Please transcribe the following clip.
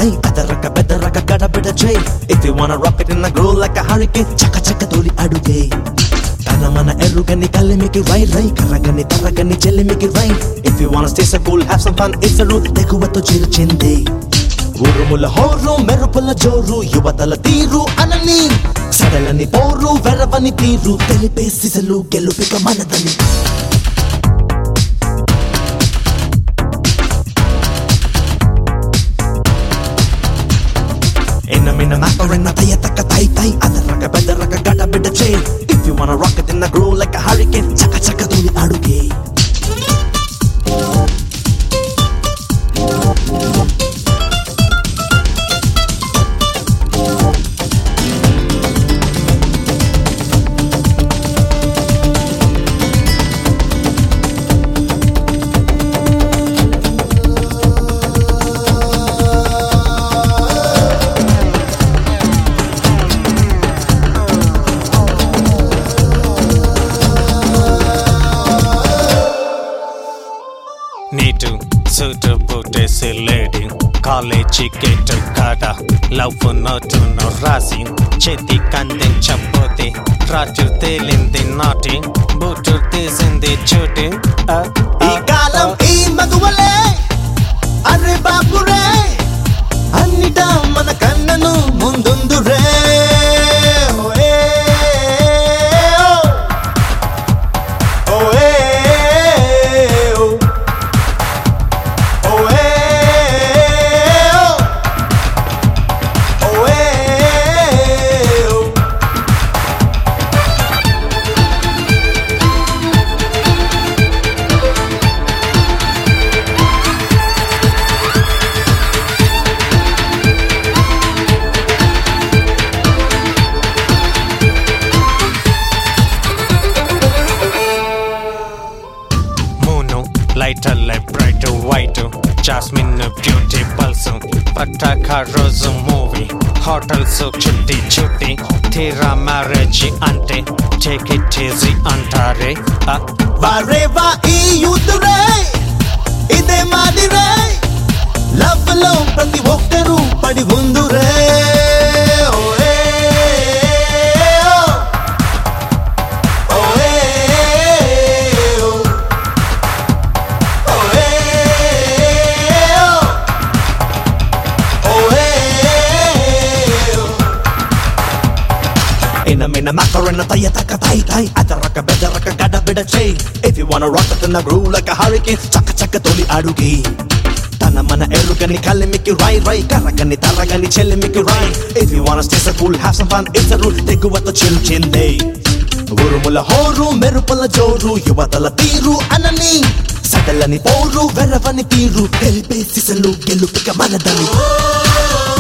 tai adaraka bedaraka gadabida jay. If you wanna rock it in a groove like a hurricane, chaka chaka toli aduge. Tana mana erugani kalimiki rai rai karagani taragani chelimiki rai. If you wanna stay so cool, have some fun, it's a route teguvato chiru chinde. Urumula horu merupula joru yuvatala tiru anani sadalani poru veravani tiru telipe sisalu gelupika manadani. Inna macarena tayataka tai tai adaraka bedaraka gadabida jay. If you wanna rock it in a groove like a hurricane, chaka chaka toli aduge. Neat suit బూటేసి lady college gate కాడ love నోటును రాసి చేతి కందించబోతే రాజు తేలింది నాటి boot తీసింది చూటి. ఈ కాలం ఈ మగువలే అరే బాపురే అన్నిటా మన కన్నను ముందుందురే. Lighter bright white jasmine beauty pulse పటాక రోజు మూవీ హోటల్స్ చుట్టి చుట్టి తీరా మ్యారేజ్ అంటే టేక్ ఇట్ ఈజీ అంటారే. వారేవా ఈ యూత్ రే ఇదే మాది రే లవ్ లో ప్రతి ఒక్కరూ పడి ఉందురే. Inna macarena tayataka tai tai adaraka bedaraka gadabida jay. If you wanna rock it in a groove like a hurricane, chaka chaka toli aduge. Tana mana erugani kalimiki rai rai karagani taragani chelimiki rai. If you wanna stay so cool, have some fun, it's a route teguvato chiru chinde. Urumula horu merupala joru yuvatala tiru anani sadalani poru veravani tiru telipe sisalu gelupika manadani.